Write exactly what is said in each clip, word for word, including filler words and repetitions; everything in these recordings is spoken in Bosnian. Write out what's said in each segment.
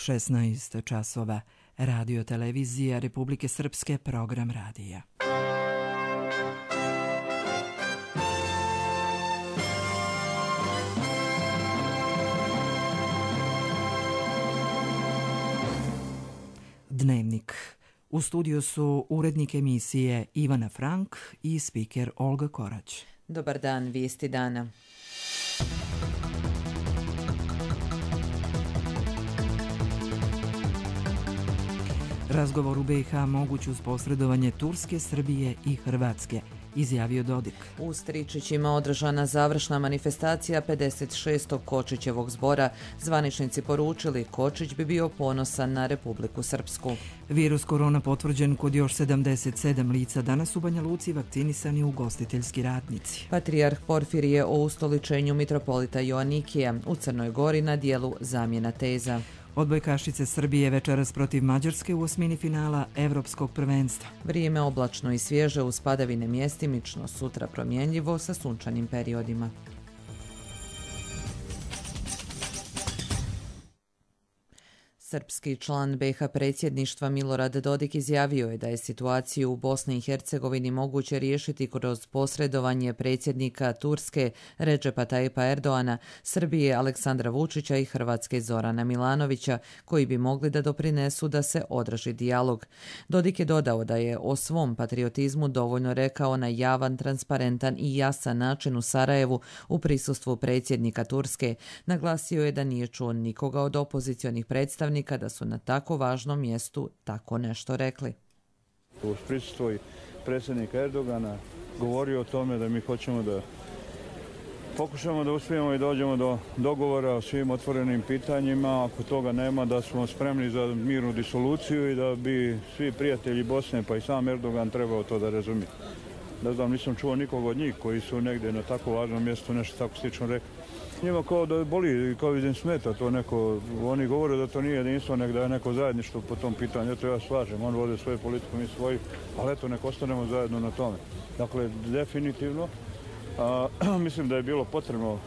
šesnaest časova. Radio televizija Republike Srpske, program radija. Dnevnik. U studiju su urednik emisije Ivana Frank i spiker Olga Korać. Dobar dan, vijesti dana. Razgovor u be i ha moguć uz posredovanje Turske, Srbije i Hrvatske, izjavio Dodik. U Stričićima održana završna manifestacija pedeset šestog Kočićevog zbora. Zvaničnici poručili Kočić bi bio ponosan na Republiku Srpsku. Virus korona potvrđen kod još sedamdeset sedam lica. Danas u Banja Luci vakcinisani ugostiteljski radnici. Patrijarh Porfirije o ustoličenju mitropolita Joanikija. U Crnoj Gori na dijelu zamjena teza. Odbojkašice Srbije večeras protiv Mađarske u osmini finala Evropskog prvenstva. Vrijeme oblačno i svježe uz padavine mjestimično, sutra promjenljivo sa sunčanim periodima. Srpski član be i ha predsjedništva Milorad Dodik izjavio je da je situaciju u Bosni i Hercegovini moguće riješiti kroz posredovanje predsjednika Turske Redžepa Tajipa Erdoana, Srbije Aleksandra Vučića i Hrvatske Zorana Milanovića, koji bi mogli da doprinesu da se održi dijalog. Dodik je dodao da je o svom patriotizmu dovoljno rekao na javan, transparentan i jasan način u Sarajevu u prisustvu predsjednika Turske. Naglasio je da nije čuo nikoga od opozicionih predstavnika kada su na tako važnom mjestu tako nešto rekli. U prisustvu predsjednika Erdogana govorio o tome da mi hoćemo da pokušamo da uspijemo i dođemo do dogovora o svim otvorenim pitanjima. Ako toga nema, da smo spremni za mirnu disoluciju i da bi svi prijatelji Bosne, pa i sam Erdogan, trebao to da razumije. Ne znam, nisam čuo nikog od njih koji su negdje na tako važnom mjestu nešto tako slično rekli. Njima kao da boli, kao vidim smeta to neko, oni govore da to nije jedinstvo, nek da je neko zajedništvo po tom pitanju, to ja slažem, on vode svoju politiku, mi svoju, ali eto, nek ostanemo zajedno na tome. Dakle, definitivno, a, mislim da je bilo potrebno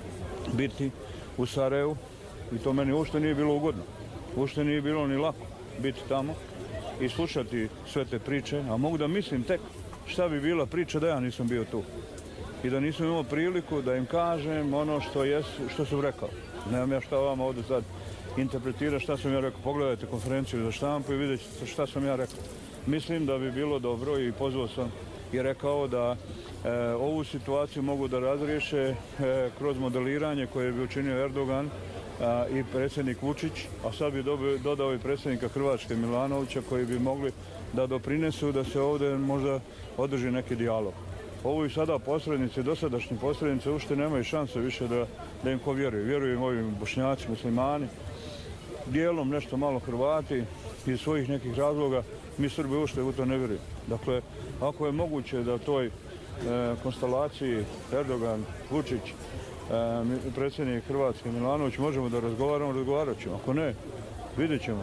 biti u Sarajevu i to meni uopšte nije bilo ugodno, uopšte nije bilo ni lako biti tamo i slušati sve te priče, a mogu da mislim tek šta bi bila priča da ja nisam bio tu. I da nisam imao priliku da im kažem ono što, jes, što sam rekao. Nemam ja šta vama ovdje sad interpretira šta sam ja rekao. Pogledajte konferenciju za štampu i vidjet ćete šta sam ja rekao. Mislim da bi bilo dobro i pozvao sam i rekao da e, ovu situaciju mogu da razriješe e, kroz modeliranje koje bi učinio Erdogan a, i predsjednik Vučić, a sad bi dobio, dodao i predsjednika Hrvatske Milanovića koji bi mogli da doprinesu da se ovdje možda održi neki dijalog. Ovo i sada posrednici, dosadašnji posrednici uopšte nemaju šanse više da, da im ko vjeruju. Vjeruju im ovim Bošnjaci, muslimani, dijelom nešto malo Hrvati iz svojih nekih razloga. Mi Srbi uopšte u to ne vjeruju. Dakle, ako je moguće da toj e, konstelaciji Erdogan, Vučić, e, predsjednik Hrvatske Milanović možemo da razgovaramo, razgovarat ćemo. Ako ne, vidjet ćemo.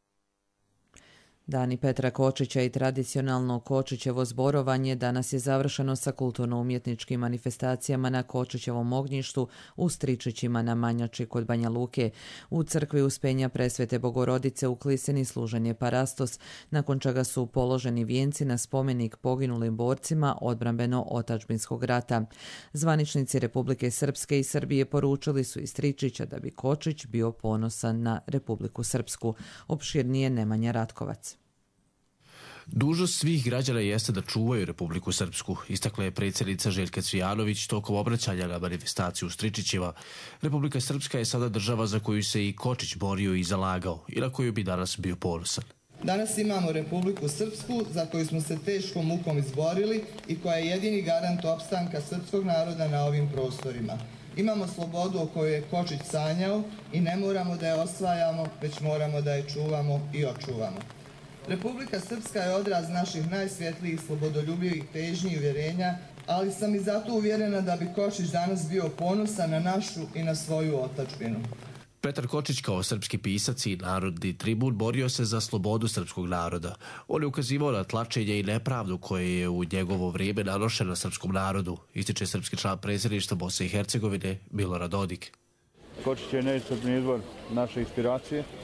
Dani Petra Kočića i tradicionalno Kočićevo zborovanje danas je završeno sa kulturno-umjetničkim manifestacijama na Kočićevom ognjištu u Stričićima na Manjači kod Banja Luke. U crkvi Uspenja Presvete Bogorodice u Klisini služen je parastos, nakon čega su položeni vijenci na spomenik poginulim borcima odbrambeno-otadžbinskog rata. Zvaničnici Republike Srpske i Srbije poručili su iz Stričića da bi Kočić bio ponosan na Republiku Srpsku. Opširnije Nemanja Ratkovac. Dužnost svih građana jeste da čuvaju Republiku Srpsku, istakla je predsjednica Željka Cvijanović tokom obraćanja na manifestaciju u Stričićima. Republika Srpska je sada država za koju se i Kočić borio i zalagao i na koju bi danas bio ponosan. Danas imamo Republiku Srpsku za koju smo se teškom mukom izborili i koja je jedini garant opstanka srpskog naroda na ovim prostorima. Imamo slobodu o kojoj je Kočić sanjao i ne moramo da je osvajamo, već moramo da je čuvamo i očuvamo. Republika Srpska je odraz naših najsvjetlijih slobodoljubivih težnji i uvjerenja, ali sam i zato uvjerena da bi Kočić danas bio ponosan na našu i na svoju otadžbinu. Petar Kočić kao srpski pisac i narodni tribun borio se za slobodu srpskog naroda. On je ukazivao na tlačenje i nepravdu koje je u njegovo vrijeme nanošeno srpskom narodu, ističe srpski član predsjedništva Bosne i Hercegovine Milorad Dodik. Kočić je neiscrpni izvor naše inspiracije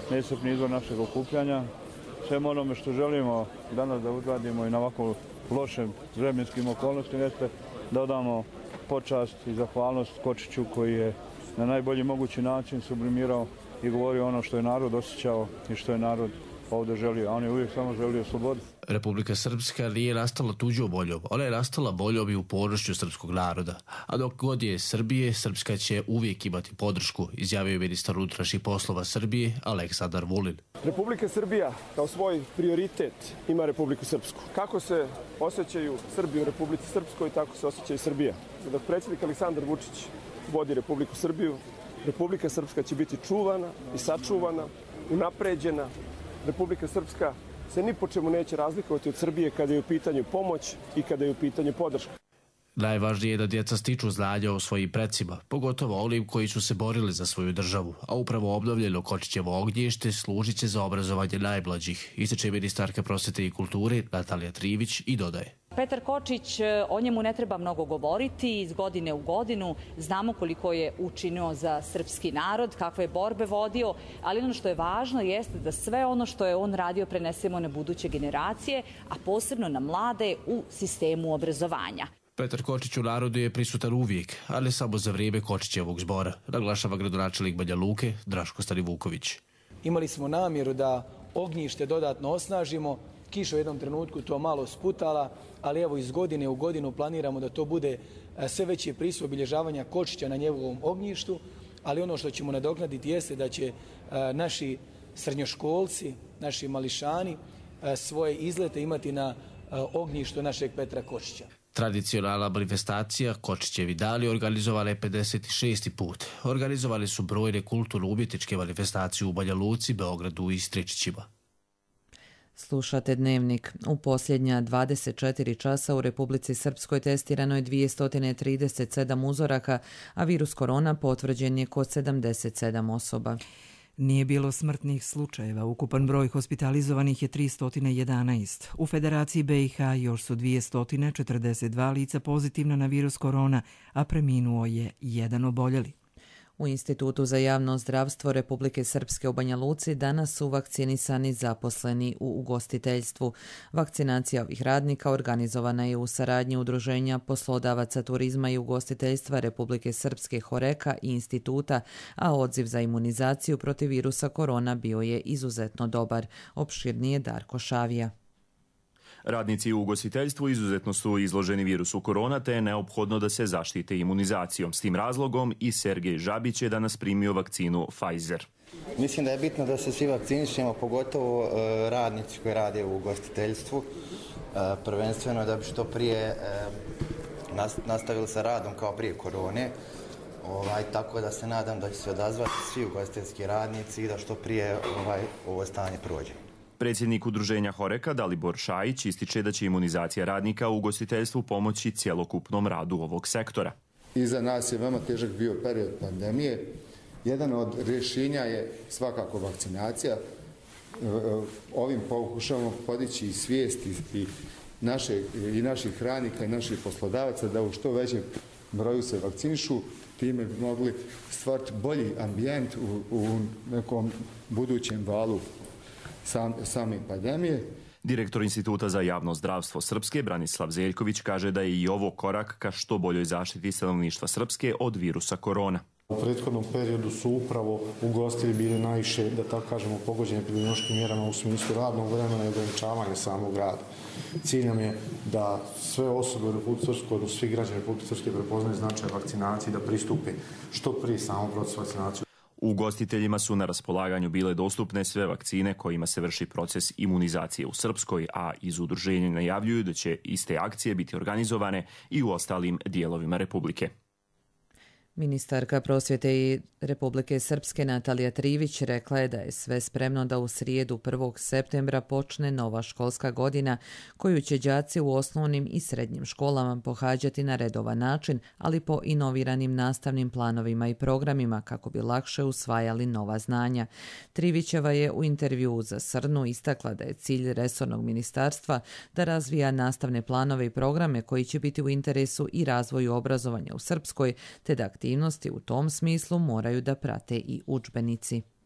neiscrpni izvor našeg okupljanja. Svem onome što želimo danas da uradimo i na ovako lošim vremenskim okolnostima jeste da odamo počast i zahvalnost Kočiću koji je na najbolji mogući način sublimirao i govorio ono što je narod osjećao i što je narod ovdje želio, a on je uvijek samo želio slobodu. Republika Srpska nije nastala tuđom voljom, ona je nastala voljom i uporošću srpskog naroda. A dok god je Srbije, Srpska će uvijek imati podršku, izjavio je ministar unutrašnjih poslova Srbije Aleksandar Vulin. Republika Srbija kao svoj prioritet ima Republiku Srpsku. Kako se osjećaju Srbi u Republici Srpskoj, tako se osjeća i Srbija. Dok predsjednik Aleksandar Vučić vodi Republiku Srbiju, Republika Srpska će biti čuvana i sačuvana, unapređena. Republika Srpska se ni po čemu neće razlikovati od Srbije kada je u pitanju pomoć i kada je u pitanju podrška. Najvažnije je da djeca stiču znanja o svojim precima, pogotovo onim koji su se borili za svoju državu, a upravo obnovljeno Kočićevo ognjište služit će za obrazovanje najmlađih, ističe ministarka prosvete i kulture Natalija Trivić i dodaje. Petar Kočić, o njemu ne treba mnogo govoriti, iz godine u godinu znamo koliko je učinio za srpski narod, kakve je borbe vodio, ali ono što je važno jeste da sve ono što je on radio prenesemo na buduće generacije, a posebno na mlade u sistemu obrazovanja. Petar Kočić u narodu je prisutan uvijek, ali samo za vrijeme Kočićevog zbora, naglašava gradonačelnik Banja Luke Draško Stanivuković. Imali smo namjeru da ognjište dodatno osnažimo, kiša u jednom trenutku to malo sputala, ali evo iz godine u godinu planiramo da to bude sve veće prisustvo obilježavanja Kočića na njegovom ognjištu, ali ono što ćemo nadoknaditi jeste da će naši srednjoškolci, naši mališani svoje izlete imati na ognjištu našeg Petra Kočića. Tradicionalna manifestacija Kočićevi dani organizovala je pedeset šesti put. Organizovali su brojne kulturno-umjetničke manifestacije u Banja Luci, Beogradu i Stričićima. Slušate Dnevnik. U posljednja dvadeset četiri časa u Republici Srpskoj testirano je dvjesto trideset sedam uzoraka, a virus korona potvrđen je kod sedamdeset sedam osoba. Nije bilo smrtnih slučajeva, ukupan broj hospitalizovanih je tristo jedanaest. U Federaciji B i H još su dvjesto četrdeset dva lica pozitivna na virus korona, a preminuo je jedan oboljeli. U Institutu za javno zdravstvo Republike Srpske u Banja Luci danas su vakcinisani zaposleni u ugostiteljstvu. Vakcinacija ovih radnika organizovana je u saradnji Udruženja poslodavaca turizma i ugostiteljstva Republike Srpske Horeka i Instituta, a odziv za imunizaciju protiv virusa korona bio je izuzetno dobar. Opširnije Darko Šavija. Radnici u ugostiteljstvu izuzetno su izloženi virusu korona, te je neophodno da se zaštite imunizacijom. S tim razlogom i Sergej Žabić je danas primio vakcinu Pfizer. Mislim da je bitno da se svi vakcinišemo, pogotovo uh, radnici koji rade u ugostiteljstvu. Uh, prvenstveno da bi što prije uh, nastavili sa radom kao prije korone. Ovaj, tako da se nadam da će se odazvati svi ugostiteljski radnici i da što prije ovaj, ovo stanje prođe. Predsjednik Udruženja Horeka Dalibor Šajić ističe da će imunizacija radnika u ugostiteljstvu pomoći cjelokupnom radu ovog sektora. Iza nas je veoma težak bio period pandemije. Jedan od rješenja je svakako vakcinacija. Ovim pokušavamo podići i svijest i, naše, i naših radnika i naših poslodavaca da u što većem broju se vakcinišu. Time bi mogli stvoriti bolji ambijent u, u nekom budućem valu Sam, same pandemije. Direktor Instituta za javno zdravstvo Srpske Branislav Zeljković kaže da je i ovo korak ka što boljoj zaštiti stanovništva Srpske od virusa korona. U prethodnom periodu su upravo ugostitelji bili najviše, da tako kažemo, pogođeni epidemiološkim mjerama u smislu radnog vremena i ograničavanja samog rada. Cilj nam je da sve osobe u Republici Srpskoj, odnosno svi građani Republike Srpske prepoznaju značaj vakcinacije, da pristupe što prije samom procesu vakcinacije. Ugostiteljima su na raspolaganju bile dostupne sve vakcine kojima se vrši proces imunizacije u Srpskoj, a iz udruženja najavljuju da će iste akcije biti organizovane i u ostalim dijelovima Republike. Ministarka prosvjete i Republike Srpske Natalija Trivić rekla je da je sve spremno da u srijedu prvog septembra počne nova školska godina koju će đaci u osnovnim i srednjim školama pohađati na redovan način, ali po inoviranim nastavnim planovima i programima kako bi lakše usvajali nova znanja. Trivićeva je u intervjuu za Srnu istakla da je cilj resornog ministarstva da razvija nastavne planove i programe koji će biti u interesu i razvoju obrazovanja u Srpskoj, te da aktivnosti u tom smislu moraju da prate i udžbenici.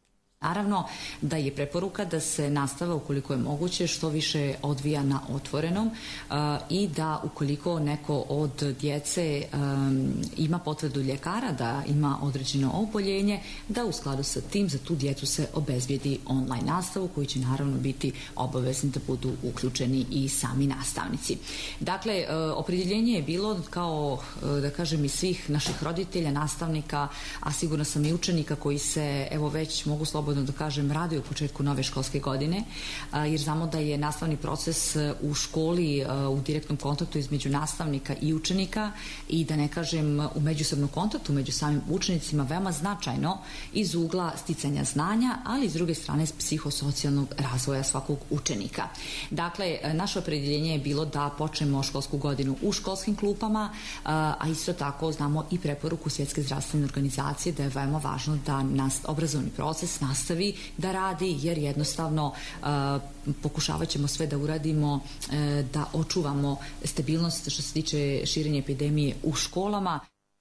Naravno da je preporuka da se nastava ukoliko je moguće što više odvija na otvorenom uh, i da ukoliko neko od djece um, ima potvrdu ljekara da ima određeno oboljenje, da u skladu sa tim za tu djecu se obezbijedi online nastavu koji će naravno biti obavezni da budu uključeni i sami nastavnici. Dakle, uh, opredjeljenje je bilo kao, uh, da kažem, i svih naših roditelja, nastavnika, a sigurno sam i učenika koji se, evo već mogu slobodno da kažem, radi u početku nove školske godine, jer znamo da je nastavni proces u školi u direktnom kontaktu između nastavnika i učenika i da ne kažem u međusobnom kontaktu među samim učenicima veoma značajno iz ugla sticanja znanja, ali s druge strane psihosocijalnog razvoja svakog učenika. Dakle, naše opredjeljenje je bilo da počnemo školsku godinu u školskim klupama, a isto tako znamo i preporuku Svjetske zdravstvene organizacije da je veoma važno da nas obrazovni proces nastavi da radi, jer jednostavno uh, pokušavat ćemo sve da uradimo uh, da očuvamo stabilnost što se tiče širenja epidemije u školama.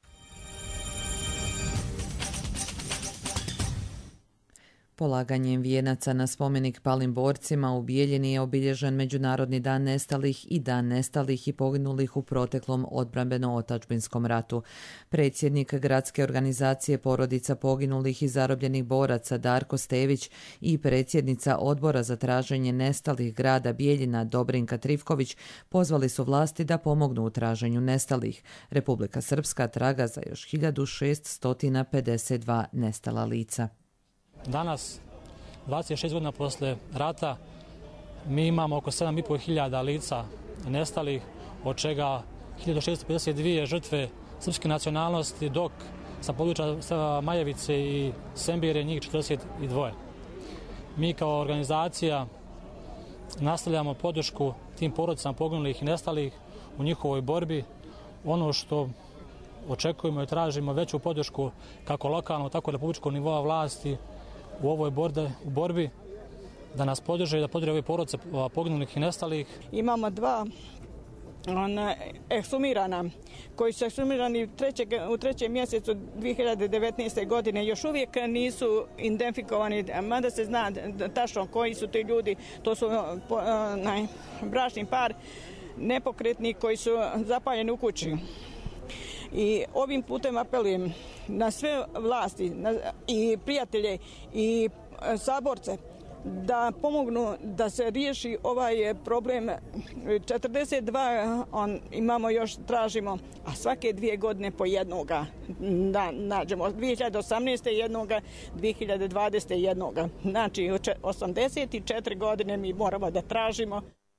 Polaganjem vijenaca na spomenik palim borcima u Bijeljini je obilježen Međunarodni dan nestalih i dan nestalih i poginulih u proteklom odbrambeno-otadžbinskom ratu. Predsjednik gradske organizacije porodica poginulih i zarobljenih boraca Darko Stević i predsjednica odbora za traženje nestalih grada Bijeljina Dobrinka Trivković pozvali su vlasti da pomognu u traženju nestalih. Republika Srpska traga za još hiljadu šeststo pedeset dva nestala lica. Danas, dvadeset šest godina posle rata, mi imamo oko sedam i po hiljada lica nestalih, od čega hiljadu šeststo pedeset dvije žrtve srpske nacionalnosti, dok sa područja Majevice i Sembire njih četrdeset dva. Mi kao organizacija nastavljamo podršku tim porodicama poginulih i nestalih u njihovoj borbi. Ono što očekujemo i tražimo veću podršku kako lokalno, tako i republičkog nivoa vlasti u ovoj borde, u borbi, da nas podrže i da podrže ove porodice poginulih i nestalih. Imamo dva ona, eksumirana, koji su eksumirani trećeg, u trećem mjesecu dvije hiljade devetnaeste. godine. Još uvijek nisu identifikovani, mada se zna tačno koji su ti ljudi. To su onaj, bračni par nepokretni koji su zapaljeni u kući. I ovim putem apelujem na sve vlasti na, i prijatelje i saborce da pomognu da se riješi ovaj problem. četrdeset dva on, imamo još, tražimo, a svake dvije godine po jednoga da nađemo. dvije hiljade osamnaeste. jednoga, dvije hiljade dvadesete. jednoga. Znači, osamdeset četiri godine mi moramo da tražimo.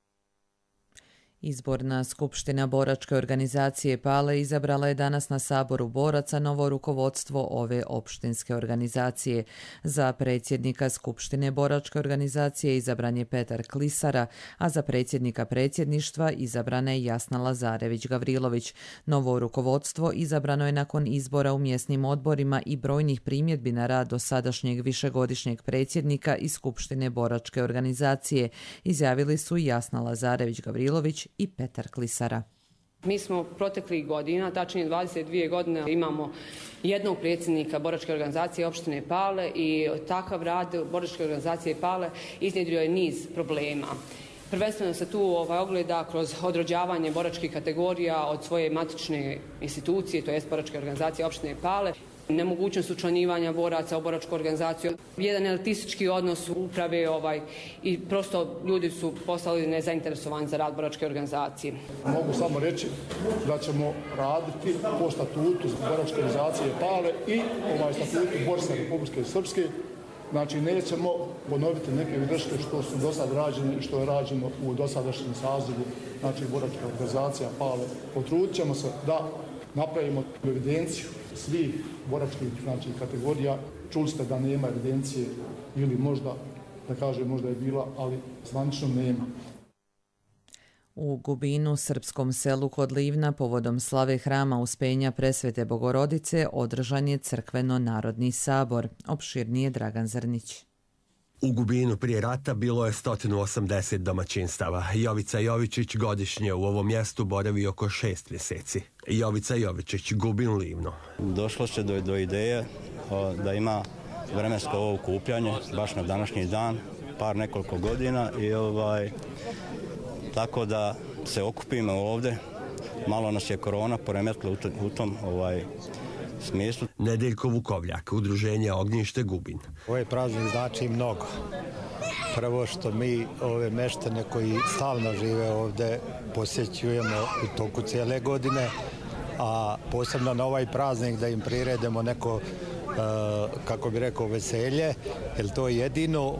Izborna skupština boračke organizacije Pale izabrala je danas na Saboru boraca novo rukovodstvo ove opštinske organizacije. Za predsjednika skupštine boračke organizacije izabran je Petar Klisara, a za predsjednika predsjedništva izabrana je Jasna Lazarević-Gavrilović. Novo rukovodstvo izabrano je nakon izbora u mjesnim odborima i brojnih primjedbi na rad dosadašnjeg višegodišnjeg predsjednika i skupštine boračke organizacije, izjavili su Jasna Lazarević-Gavrilović i Petar Klisara. Mi smo proteklih godina, tačnije dvadeset dvije godine, imamo jednog predsjednika boračke organizacije opštine Pale i takav rad boračke organizacije Pale iznjedrio je niz problema. Prvenstveno se tu ovaj, ogleda kroz odrođavanje boračkih kategorija od svoje matične institucije, to je boračke organizacije opštine Pale, nemogućnost učlanjivanja boraca u boračku organizaciju, jedan elitistički odnos uprave ovaj, i prosto ljudi su postali nezainteresovani za rad boračke organizacije. Mogu samo reći da ćemo raditi po statutu boračke organizacije Pale i ovaj statutu Borca Republike Srpske. Znači, nećemo ponoviti neke greške što su do sad rađene i što je rađeno u dosadašnjem sazivu, znači boračka organizacija Pale. Potrudit ćemo se da napravimo evidenciju svih boračkih znači, kategorija. Čuli ste da nema evidencije ili možda, da kažem, možda je bila, ali zvanično nema. U Gubinu, srpskom selu kod Livna, povodom slave hrama Uspenja Presvete Bogorodice, održan je crkveno-narodni sabor. Opširnije Dragan Zrnić. U Gubinu prije rata bilo je sto osamdeset domaćinstava. Jovica Jovičić godišnje u ovom mjestu boravi oko šest mjeseci. Jovica Jovičić, Gubin, Livno. Došlo se do, do ideje o, da ima vremensko ovo okupljanje, baš na današnji dan, par nekoliko godina i ovaj, tako da se okupimo ovdje. Malo nas je korona poremetila u, u tom ovaj, smislu. Nedeljko Vukovljak, udruženje Ognjište Gubin. Ovaj praznik znači mnogo. Prvo što mi ove meštane koji stalno žive ovdje posjećujemo u toku cijele godine, a posebno na ovaj praznik da im priredemo neko, kako bi rekao, veselje, jer to je jedino,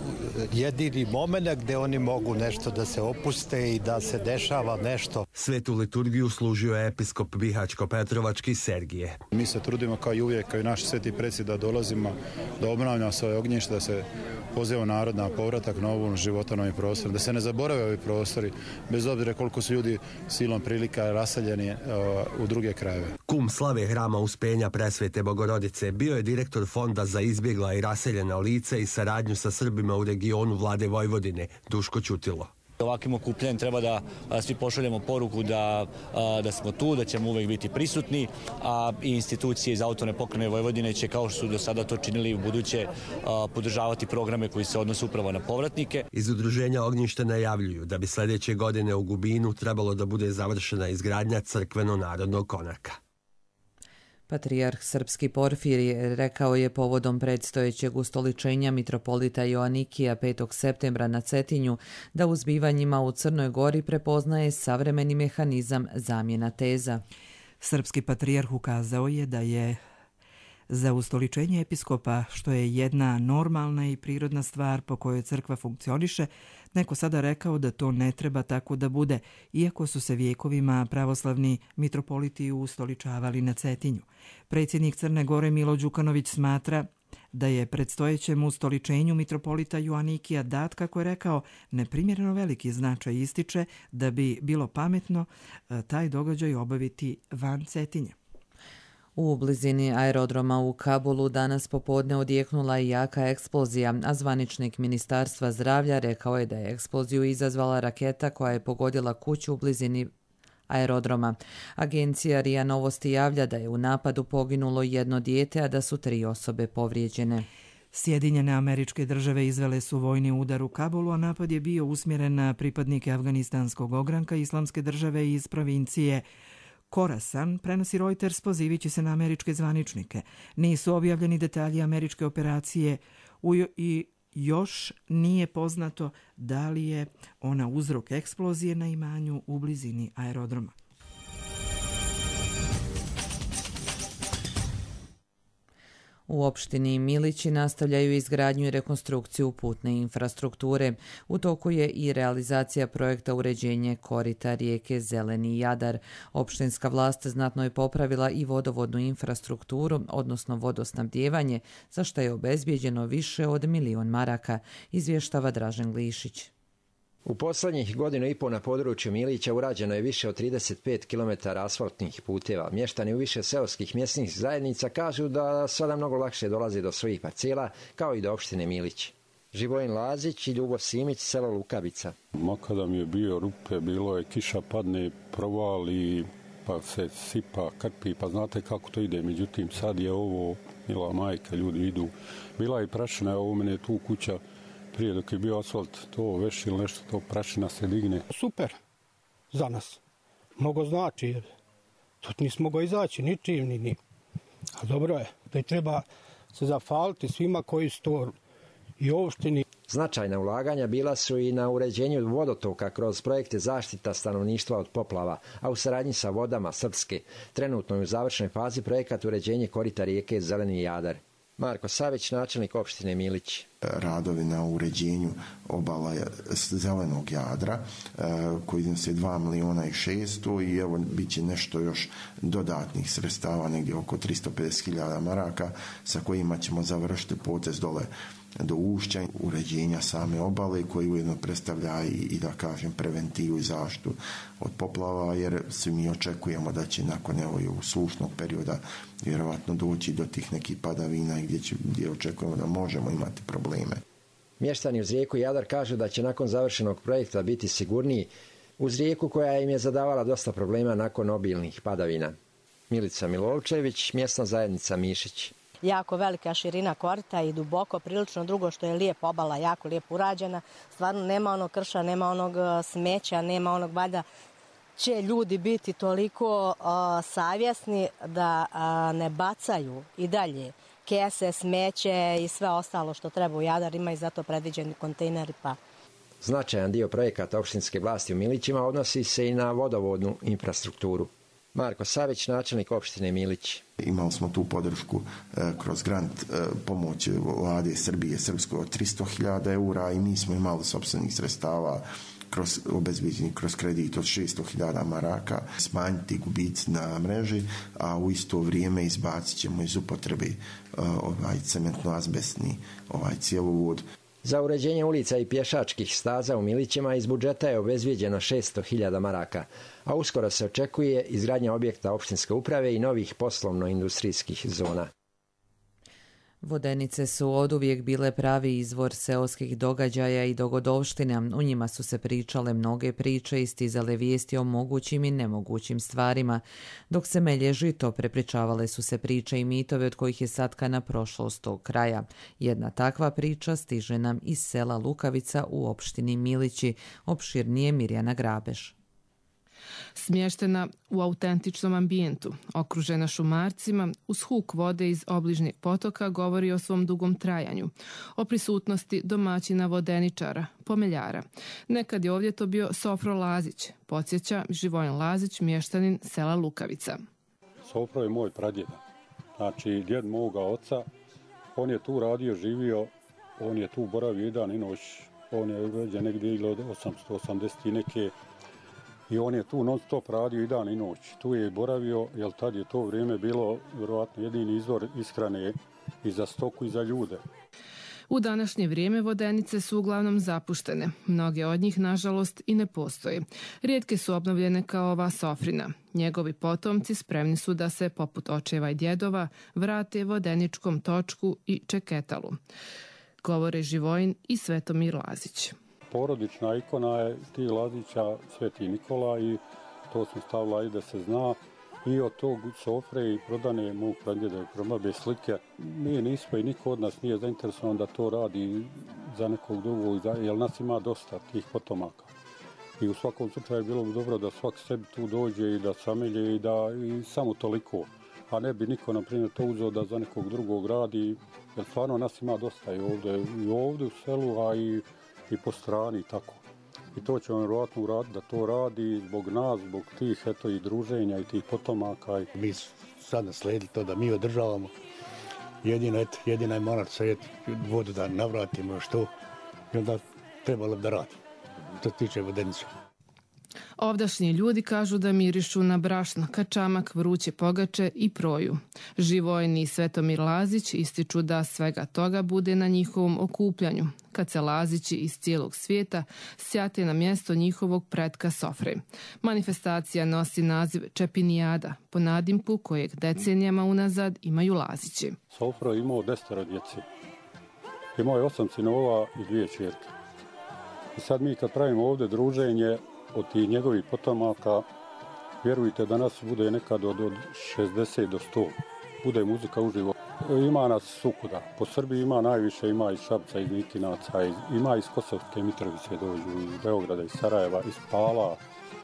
jedini moment gdje oni mogu nešto da se opuste i da se dešava nešto. Svetu liturgiju služio je episkop Bihaćko-Petrovački Sergije. Mi se trudimo kao i uvijek, kao i naši sveti preci, da dolazimo, da obnavljamo svoje ognjište, da se poziva narod na povratak na ovom života, na ovim prostorima, da se ne zaborave ovi prostori, bez obzira koliko su ljudi silom prilika raseljeni uh, u druge krajeve. Kum slave hrama Uspenja Presvete Bogorodice bio je direktor Fonda za izbjegla i raseljena lica i saradnju sa Srbima u regionu Vlade Vojvodine, Duško Ćutilo. Ovakvim okupljanjem treba da a, svi pošaljemo poruku da, a, da smo tu, da ćemo uvek biti prisutni, a i institucije iz Autonomne pokrajine Vojvodine će, kao što su do sada to činili, u buduće a, podržavati programe koji se odnose upravo na povratnike. Iz udruženja Ognjište najavljuju da bi sljedeće godine u Gubinu trebalo da bude završena izgradnja crkveno-narodnog konaka. Patrijarh srpski Porfirije rekao je povodom predstojećeg ustoličenja mitropolita Joanikija petog septembra na Cetinju da u zbivanjima u Crnoj Gori prepoznaje savremeni mehanizam zamjena teza. Srpski patrijarh ukazao je da je za ustoličenje episkopa, što je jedna normalna i prirodna stvar po kojoj crkva funkcioniše, neko sada rekao da to ne treba tako da bude, iako su se vijekovima pravoslavni mitropoliti ustoličavali na Cetinju. Predsjednik Crne Gore Milo Đukanović smatra da je predstojećem ustoličenju mitropolita Joanikija dat, kako je rekao, neprimjereno veliki značaj, ističe da bi bilo pametno taj događaj obaviti van Cetinja. U blizini aerodroma u Kabulu danas popodne odjeknula je jaka eksplozija, a zvaničnik Ministarstva zdravlja rekao je da je eksploziju izazvala raketa koja je pogodila kuću u blizini aerodroma. Agencija R I A Novosti javlja da je u napadu poginulo jedno dijete, a da su tri osobe povrijeđene. Sjedinjene Američke Države izvele su vojni udar u Kabulu, a napad je bio usmjeren na pripadnike afganistanskog ogranka Islamske države iz provincije Khorasan, prenosi Reuters pozivići se na američke zvaničnike. Nisu objavljeni detalji američke operacije i još nije poznato da li je ona uzrok eksplozije na imanju u blizini aerodroma. U opštini Milići nastavljaju izgradnju i rekonstrukciju putne infrastrukture. U toku je i realizacija projekta uređenje korita rijeke Zeleni Jadar. Opštinska vlast znatno je popravila i vodovodnu infrastrukturu, odnosno vodosnabdijevanje, za što je obezbijeđeno više od milion maraka, izvještava Dražen Glišić. U poslednjih godinu i po na području Milića urađeno je više od trideset pet kilometara asfaltnih puteva. Mještani u više seoskih mjesnih zajednica kažu da sada mnogo lakše dolaze do svojih parcela, kao i do opštine Milić. Živojin Lazić i Ljubo Simić, selo Lukavica. Makadam je bio rupe, bilo je kiša padne, provali, pa se sipa, krpi, pa znate kako to ide. Međutim, sad je ovo, mila majka, ljudi idu. Bila je prašina, ovo mene je tu kuća. Prije dok je bio asfalt, to veš ili nešto, to prašina se digne. Super za nas. Mnogo znači, jer tu nismo mogao izaći ničim, ni ni. A dobro je, da treba se zafaliti svima koji su to i opštini. Značajna ulaganja bila su i na uređenju vodotoka kroz projekte zaštita stanovništva od poplava, a u saradnji sa Vodama Srpske. Trenutno je u završnoj fazi projekat uređenje korita rijeke Zeleni Jadar. Marko Savić, načelnik opštine Milić. Radovi na uređenju obala Zelenog Jadra koji iznose dva miliona i šesto i evo bit će nešto još dodatnih sredstava, negdje oko tristo pedeset hiljada maraka sa kojima ćemo završiti potez dole do ušća, uređenja same obale koji ujedno predstavlja i, i da kažem preventivu i zaštitu od poplava, jer svi mi očekujemo da će nakon evo sušnog perioda vjerovatno doći do tih nekih padavina gdje, će, gdje očekujemo da možemo imati probleme. Mještani uz rijeku Jadar kažu da će nakon završenog projekta biti sigurniji uz rijeku koja im je zadavala dosta problema nakon obilnih padavina. Milica Milovčević, mjesna zajednica Mišić. Jako velika širina korita i duboko, prilično. Drugo što je lijepo, obala jako lijepo urađena. Stvarno nema onog krša, nema onog smeća, nema onog valjda će ljudi biti toliko uh, savjesni da uh, ne bacaju i dalje kese, smeće i sve ostalo što treba u Jadar, ima i zato predviđeni kontejneri. Pa. Značajan dio projekata opštinske vlasti u Milićima odnosi se i na vodovodnu infrastrukturu. Marko Savić, načelnik opštine Milići. Imali smo tu podršku e, kroz grant e, pomoći vlade Srbije Srpskoj od tristo hiljada eura i mi smo imali sopstvenih sredstava kroz obezbeđenje, kroz kredit od šesto hiljada maraka, smanjiti gubici na mreži, a u isto vrijeme izbacit ćemo iz upotrebe uh, ovaj cementno-azbestni ovaj cjevovod. Za uređenje ulica i pješačkih staza u Milićima iz budžeta je obezbijeđeno šesto hiljada maraka, a uskoro se očekuje izgradnja objekta opštinske uprave i novih poslovno-industrijskih zona. Vodenice su oduvijek bile pravi izvor seoskih događaja i dogodovština. U njima su se pričale mnoge priče i stizale vijesti o mogućim i nemogućim stvarima. Dok se melje žito, prepričavale su se priče i mitove od kojih je satkana prošlost tog kraja. Jedna takva priča stiže nam iz sela Lukavica u opštini Milići, opširnije Mirjana Grabeš. Smještena u autentičnom ambijentu, okružena šumarcima, uz huk vode iz obližnjeg potoka govori o svom dugom trajanju, o prisutnosti domaćina vodeničara, pomeljara. Nekad je ovdje to bio Sofro Lazić, podsjeća Živojin Lazić, mještanin sela Lukavica. Sofro je moj pradjed, znači djed moga oca, on je tu radio, živio, on je tu boravio i dan i noć, on je rođen negdje od osamsto osamdeset neke. I on je tu non stop radio i dan i noć. Tu je boravio, jer tad je to vrijeme bilo vjerojatno jedini izvor ishrane i za stoku i za ljude. U današnje vrijeme vodenice su uglavnom zapuštene. Mnoge od njih, nažalost, i ne postoje. Rijetke su obnovljene kao ova Sofrina. Njegovi potomci spremni su da se, poput očeva i djedova, vrate vodeničkom točku i čeketalu. Govore Živojin i Svetomir Lazić. Porodična ikona je ti Lazića Sveti Nikola i to sam stavila i da se zna. I od tog Sofre i prodane mog pradjeda i promabe slike. Mi nismo i niko od nas nije zainteresovan da to radi za nekog drugog, jer nas ima dosta tih potomaka. I u svakom slučaju bilo bi dobro da svak sebi tu dođe i da samelje i da i samo toliko. A ne bi niko, na primjer, to uzeo da za nekog drugog radi, jer stvarno nas ima dosta i ovdje, i ovdje u selu, a i i po strani tako. I to ćemo vjerojatno uraditi da to radi zbog nas, zbog tih eto i druženja i tih potomaka. Mi sad nasledili to da mi održavamo. Jedino, eto, jedina je morat sad vodu da navratimo što i onda trebalo da radi. To se tiče vodenice. Ovdašnji ljudi kažu da mirišu na brašno, kačamak, vruće pogače i proju. Živojin i Svetomir Lazić ističu da svega toga bude na njihovom okupljanju, kad se Lazići iz cijelog svijeta sjate na mjesto njihovog pretka Sofre. Manifestacija nosi naziv Čepinijada, po nadimku kojeg decenijama unazad imaju Lazići. Sofro je imao desetero djece. Imao je osam sinova i dvije ćerke. I sad mi kad pravimo ovdje druženje od tih njegovih potomaka, vjerujte da nas bude nekad od, od šezdeset do sto. Bude muzika uživo. Ima nas sukuda. Po Srbiji ima najviše, ima iz Šapca, iz Nikinaca, iz, ima iz Kosovske Mitrovice dođu, iz Beograda, iz Sarajeva, iz Pala,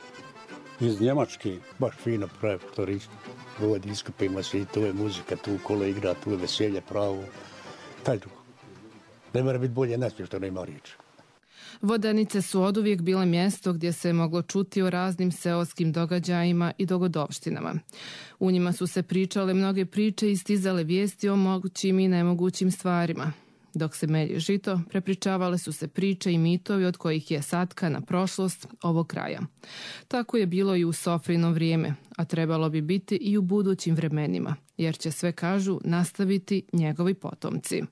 iz Njemačke. Baš fino pravi turist. Vodi iskupima se i tu je muzika, tu kola igra, tu je veselje pravo. Taj drugo. Ne mora biti bolje nas što nema riječi. Vodenice su oduvijek bile mjesto gdje se je moglo čuti o raznim seoskim događajima i dogodovštinama. U njima su se pričale mnoge priče i stizale vijesti o mogućim i nemogućim stvarima. Dok se melje žito, prepričavale su se priče i mitovi od kojih je satkana prošlost ovog kraja. Tako je bilo i u Sofrino vrijeme, a trebalo bi biti i u budućim vremenima, jer će sve, kažu, nastaviti njegovi potomci.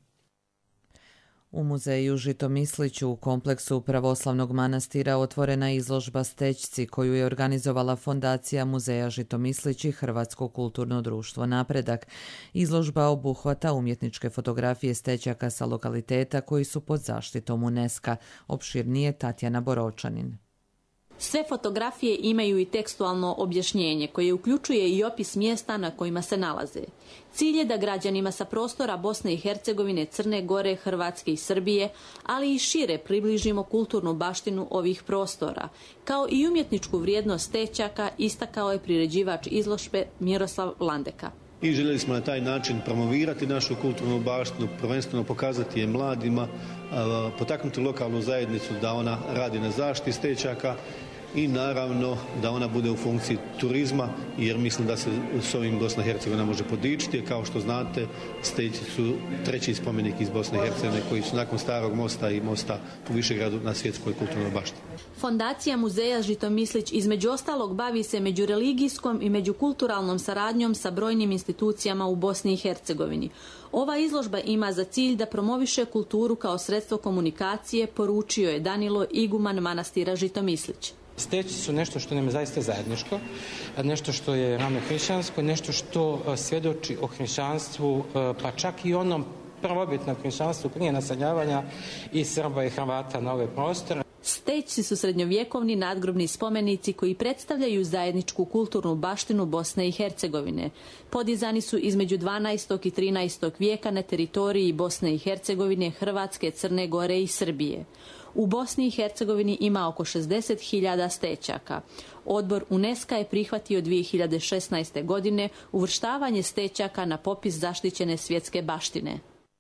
U muzeju Žitomisliću u kompleksu pravoslavnog manastira otvorena izložba Stećci koju je organizovala Fondacija muzeja Žitomislić i Hrvatsko kulturno društvo Napredak. Izložba obuhvata umjetničke fotografije stećaka sa lokaliteta koji su pod zaštitom UNESCO. Opširnije Tatjana Boročanin. Sve fotografije imaju i tekstualno objašnjenje koje uključuje i opis mjesta na kojima se nalaze. Cilj je da građanima sa prostora Bosne i Hercegovine, Crne Gore, Hrvatske i Srbije, ali i šire približimo kulturnu baštinu ovih prostora, kao i umjetničku vrijednost stečaka, istakao je priređivač izložbe Miroslav Landeka. I željeli smo na taj način promovirati našu kulturnu baštinu, prvenstveno pokazati je mladima, potaknuti lokalnu zajednicu da ona radi na zaštiti stečaka i naravno da ona bude u funkciji turizma, jer mislim da se s ovim Bosna i Hercegovina može podičiti. Kao što znate, Steći su treći spomenik iz Bosne i Hercegovine koji su nakon Starog mosta i mosta u Višegradu na svjetskoj kulturnoj baštini. Fondacija muzeja Žitomislić između ostalog bavi se međureligijskom i međukulturalnom saradnjom sa brojnim institucijama u Bosni i Hercegovini. Ova izložba ima za cilj da promoviše kulturu kao sredstvo komunikacije, poručio je Danilo, iguman manastira Žitomislić. Steći su nešto što nam je zaista zajedničko, nešto što je ravno hrišćansko, nešto što svjedoči o hrišćanstvu, pa čak i onom prvobitnom hrišćanstvu prije naseljavanja i Srba i Hrvata na ove prostore. Stećci su srednjovjekovni nadgrobni spomenici koji predstavljaju zajedničku kulturnu baštinu Bosne i Hercegovine. Podizani su između dvanaestog i trinaestog vijeka na teritoriji Bosne i Hercegovine, Hrvatske, Crne Gore i Srbije. U Bosni i Hercegovini ima oko šezdeset hiljada stečaka. Odbor UNESCO je prihvatio dvije hiljade šesnaeste. godine uvrštavanje stečaka na popis zaštićene svjetske baštine.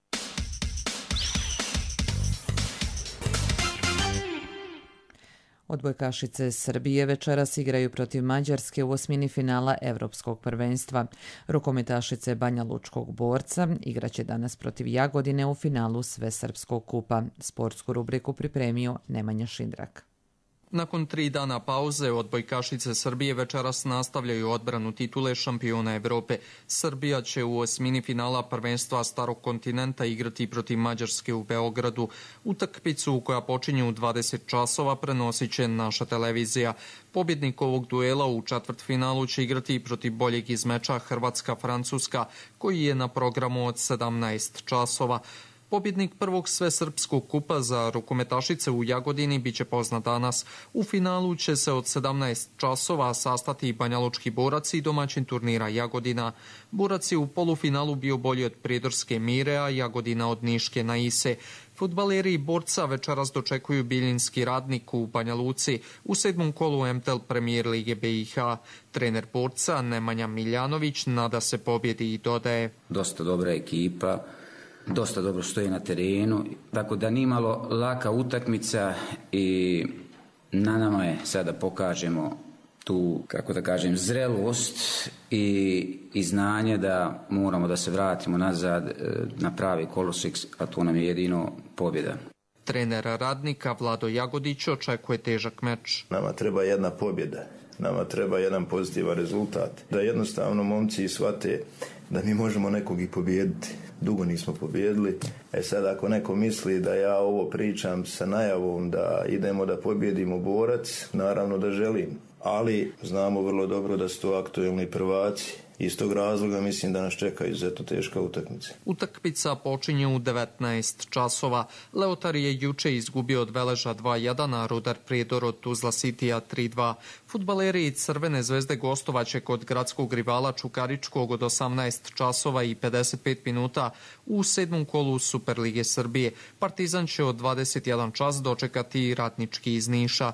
Odbojkašice Srbije večeras igraju protiv Mađarske u osmini finala Evropskog prvenstva. Rukometašice Banja Lučkog Borca igraće danas protiv Jagodine u finalu Svesrpskog kupa. Sportsku rubriku pripremio Nemanja Šindrak. Nakon tri dana pauze, odbojkašice Srbije večeras nastavljaju odbranu titule šampiona Evrope. Srbija će u osmini finala prvenstva Starog kontinenta igrati protiv Mađarske u Beogradu. Utakmicu koja počinje u dvadeset časova prenosit će naša televizija. Pobjednik ovog duela u četvrtfinalu će igrati protiv boljeg iz meča Hrvatska-Francuska, koji je na programu od sedamnaest časova. Pobjednik prvog svesrpskog kupa za rukometašice u Jagodini biće poznat danas. U finalu će se od sedamnaest časova sastati Banjalučki Borac i domaćin turnira Jagodina. Borac je u polufinalu bio bolji od Prijedorske Mire, a Jagodina od Niške Naise. Fudbaleri Borca večeras dočekuju Biljinski Radnik u Banja Luci u sedmom kolu M T L Premier Lige B i H. Trener Borca Nemanja Miljanović nada se pobjedi i dodaje: Dosta dobra ekipa, dosta dobro stoji na terenu, tako da nimalo laka utakmica i na nama je sada pokažemo tu, kako da kažem, zrelost i, i znanje da moramo da se vratimo nazad na pravi kolosek, a to nam je jedino pobjeda. Trener Radnika Vlado Jagodić očekuje težak meč. Nama treba jedna pobjeda, nama treba jedan pozitivan rezultat, da jednostavno momci shvate da mi možemo nekog i pobijediti. Dugo nismo pobijedili. E sad ako neko misli da ja ovo pričam sa najavom da idemo da pobjedimo Borac, naravno da želim. Ali znamo vrlo dobro da su to aktuelni prvaci. Iz tog razloga mislim da nas čeka izuzetno teška utakmica. Utakmica počinje u devetnaest časova. Leotar je juče izgubio od Veleža dva jedan, a Rudar Prijedor od Tuzla Citya tri dva. Fudbaleri Crvene zvezde gostovaće kod gradskog rivala Čukaričkog od osamnaest časova i pedeset pet minuta u sedmom kolu Superlige Srbije. Partizan će od dvadeset jedan čas dočekati Ratnički iz Niša.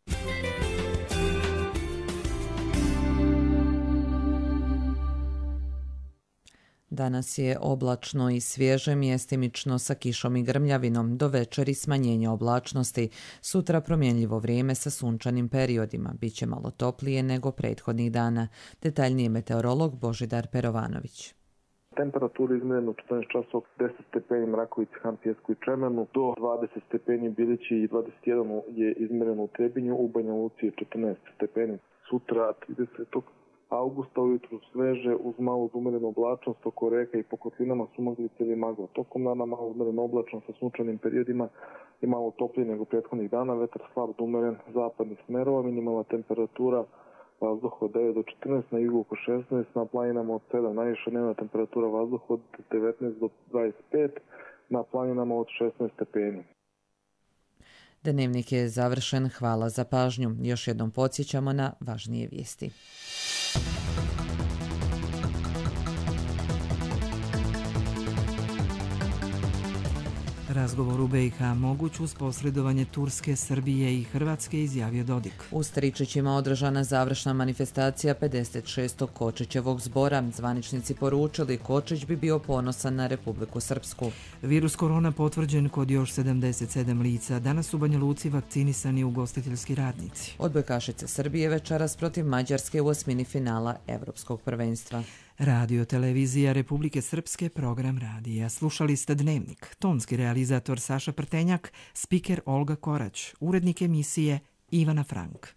Danas je oblačno i svježe, mjestimično sa kišom i grmljavinom, do večeri smanjenje oblačnosti, sutra promjenljivo vrijeme sa sunčanim periodima, bit će malo toplije nego prethodnih dana. Detaljniji meteorolog Božidar Perovanović. Temperaturu izmjerenu četrnaest časova, deset stepeni Mrakovici, Han, Pjesku i Čemenu, do dvadeset stepeni Bilići i dvadeset jedan je izmjereno u Trebinju, u Banja Luci je četrnaest stepeni. Sutra tridesetog augusta ujutru sveže uz malo umerenu oblačnost oko reka i po kotlinama sumaglice ili magla. Tokom dana malo umerenu oblačnost sa sunčanim periodima i malo toplije nego prethodnih dana. Vetar slab umeren zapadnih smerova, minimalna temperatura vazduha od devet do četrnaest, na jugu oko šesnaest, na planinama od sedam, najviša dnevna temperatura vazduha od devetnaest do dvadeset pet, na planinama od šesnaest stepeni. Dnevnik je završen, hvala za pažnju. Još jednom podsjećamo na važnije vijesti. Razgovor u B i H moguć uz posredovanje Turske, Srbije i Hrvatske, izjavio Dodik. U Stričićima održana završna manifestacija pedeset šestog Kočićevog zbora. Zvaničnici poručili Kočić bi bio ponosan na Republiku Srpsku. Virus korona potvrđen kod još sedamdeset sedam lica. Danas u Banja Luci vakcinisani ugostiteljski radnici. Odbojkašice Srbije večeras protiv Mađarske u osmini finala Evropskog prvenstva. Radio televizija Republike Srpske, program radija. Slušali ste Dnevnik. Tonski realizator Saša Prtenjak, spiker Olga Korać, urednik emisije Ivana Frank.